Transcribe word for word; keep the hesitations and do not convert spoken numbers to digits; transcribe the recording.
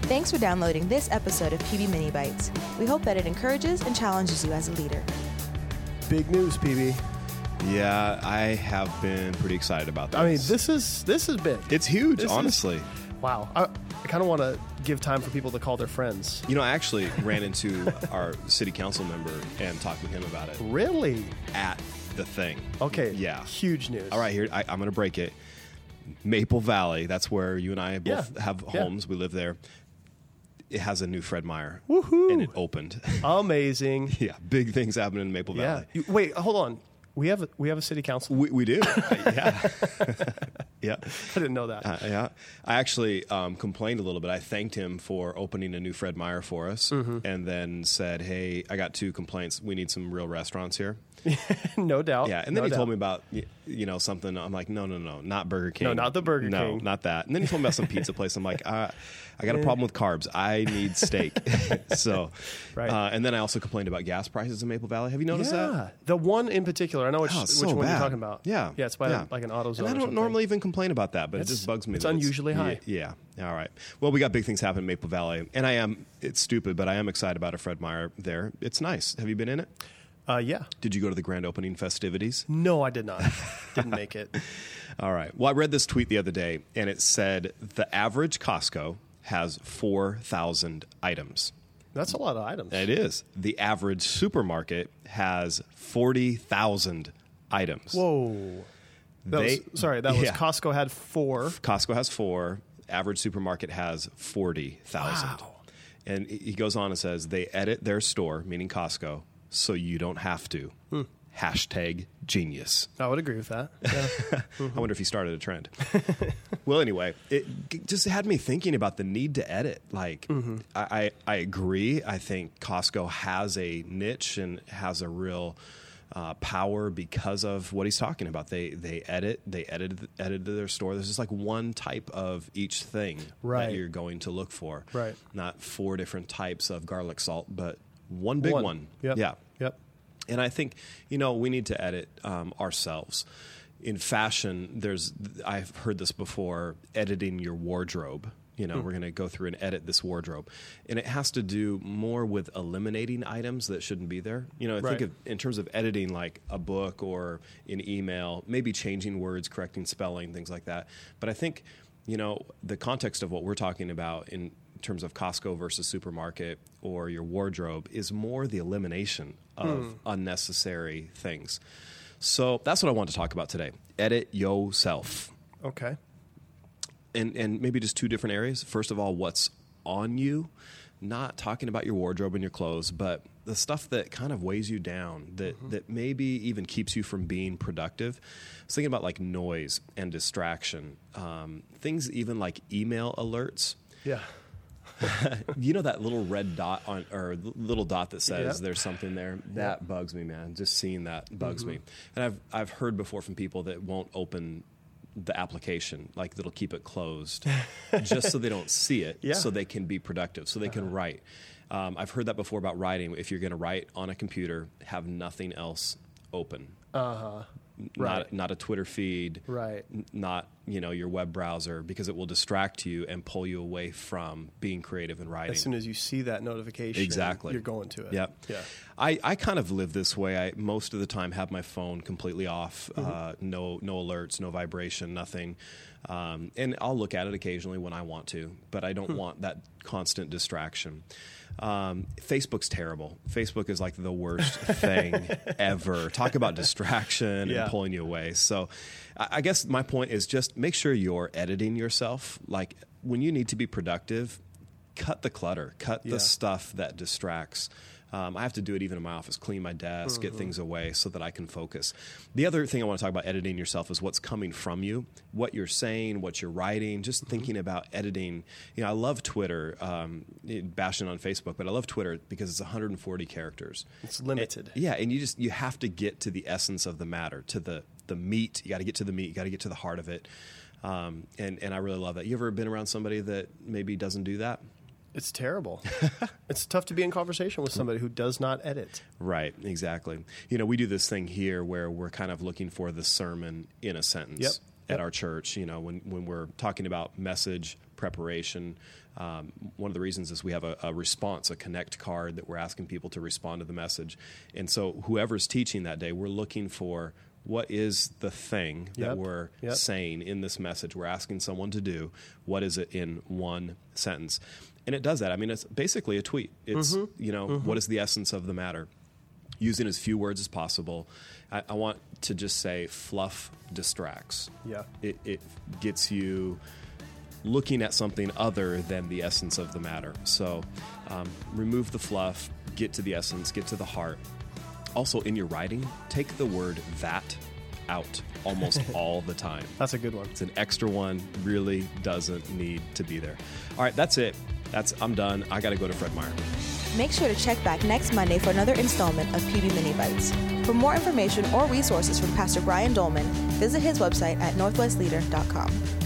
Thanks for downloading this episode of P B Mini Bites. We hope that it encourages and challenges you as a leader. Big news, P B. Yeah, I have been pretty excited about this. I mean, this is this is big. It's huge, This honestly. is- wow. I, I kind of want to give time for people to call their friends. You know, I actually ran into our city council member and talked with him about it Really? at the thing. Okay. Yeah. Huge news. All right, here, I, I'm going to break it. Maple Valley, that's where you and I both Yeah. have Yeah. homes. We live there. It has a new Fred Meyer. Woohoo. And it opened. Amazing. Yeah, big things happening in Maple Yeah. Valley. You- wait, hold on. We have a, we have a city council. We, we do. yeah. yeah. I didn't know that. Uh, yeah, I actually um, complained a little bit. I thanked him for opening a new Fred Meyer for us, Mm-hmm. and then said, "Hey, I got two complaints. We need some real restaurants here." No doubt. Yeah, and then No he told doubt. me about y- you know something. I'm like, no, no, no, not Burger King. No, not the Burger no, King. not that. And then he told me about some pizza place. I'm like, uh, I got a problem with carbs. I need steak. so, Right. uh, and then I also complained about gas prices in Maple Valley. Have you noticed Yeah. that? The one in particular. I know which, Oh, it's which so one bad. you're talking about. Yeah, Yeah, it's by yeah. like an AutoZone. And I or don't something. normally even complain about that, but It's- it just bugs me. it's that unusually high. Yeah, yeah. All right. Well, we got big things happening in Maple Valley, and I am. It's stupid, but I am excited about a Fred Meyer there. It's nice. Have you been in it? Uh, yeah. Did you go to the grand opening festivities? No, I did not. Didn't make it. All right. Well, I read this tweet the other day, and it said the average Costco has four thousand items. That's a lot of items. It is. The average supermarket has forty thousand items. Whoa. That They- was, sorry, that was yeah. Costco had four. Costco has four. Average supermarket has forty thousand. Wow. And he goes on and says they edit their store, meaning Costco, so you don't have to. Hmm. Hashtag genius. I would agree with that. Yeah. I wonder if he started a trend. Well, anyway, it g- just had me thinking about the need to edit. Like, Mm-hmm. I, I, I agree. I think Costco has a niche and has a real uh, power because of what he's talking about. They they edit, they edited edited their store. There's just like one type of each thing Right. that you're going to look for. Right. Not four different types of garlic salt, but one big one. Yep. Yeah. Yep. And I think, you know, we need to edit um, ourselves. In fashion, there's, I've heard this before, editing your wardrobe. You know, we're going to go through and edit this wardrobe. And it has to do more with eliminating items that shouldn't be there. You know, I Right. think of, in terms of editing like a book or an email, maybe changing words, correcting spelling, things like that. But I think, you know, the context of what we're talking about in terms of Costco versus supermarket or your wardrobe is more the elimination of unnecessary things. So that's what I want to talk about today. Edit yourself. Okay. And and maybe just two different areas. First of all, what's on you? Not talking about your wardrobe and your clothes, but the stuff that kind of weighs you down, that, Mm-hmm. that maybe even keeps you from being productive. I was thinking about like noise and distraction. Um, things even like email alerts. Yeah. You know that little red dot on, or little dot that says Yep. there's something there? That bugs me, man. Just seeing that bugs me. And I've I've heard before from people that won't open the application, like that'll keep it closed, just so they don't see it, Yeah. so they can be productive, so they can write. Um, I've heard that before about writing. If you're going to write on a computer, have nothing else open. Uh huh. Not Right. not a Twitter feed, Right. n- not you know your web browser, because it will distract you and pull you away from being creative and writing. As soon as you see that notification, Exactly. you're going to it. Yep. Yeah. I, I kind of live this way. I most of the time have my phone completely off, Mm-hmm. uh, no no alerts, no vibration, nothing. Um, and I'll look at it occasionally when I want to, but I Hmm. don't want that constant distraction. Um, Facebook's terrible. Facebook is like the worst thing ever. Talk about distraction Yeah. and pulling you away. So I, I guess my point is just make sure you're editing yourself. Like when you need to be productive, cut the clutter, cut Yeah. the stuff that distracts. Um, I have to do it even in my office, clean my desk, get things away so that I can focus. The other thing I want to talk about editing yourself is what's coming from you, what you're saying, what you're writing, just thinking about editing. You know, I love Twitter, um, bashing on Facebook, but I love Twitter because it's one hundred forty characters. It's limited. Yeah, and you just you have to get to the essence of the matter, to the the meat. You got to get to the meat. You got to get to the heart of it. Um, and and I really love that. You ever been around somebody that maybe doesn't do that? It's terrible. It's tough to be in conversation with somebody who does not edit. Right, exactly. You know, we do this thing here where we're kind of looking for the sermon in a sentence Yep. at Yep. our church. You know, when, when we're talking about message, preparation. Um, one of the reasons is we have a, a response, a connect card that we're asking people to respond to the message. And so whoever's teaching that day, we're looking for what is the thing that Yep. we're Yep. saying in this message. We're asking someone to do. What is it in one sentence? And it does that. I mean, it's basically a tweet. It's, Mm-hmm. you know, mm-hmm. what is the essence of the matter? Using as few words as possible. I, I want to just say fluff distracts. Yeah. It, it gets you looking at something other than the essence of the matter. So um, remove the fluff, get to the essence, get to the heart. Also, in your writing, take the word that out almost all the time. That's a good one. It's an extra one, really doesn't need to be there. All right, that's it. That's I'm done. I got to go to Fred Meyer. Make sure to check back next Monday for another installment of P B Mini Bites. For more information or resources from Pastor Brian Dolman, visit his website at northwest leader dot com.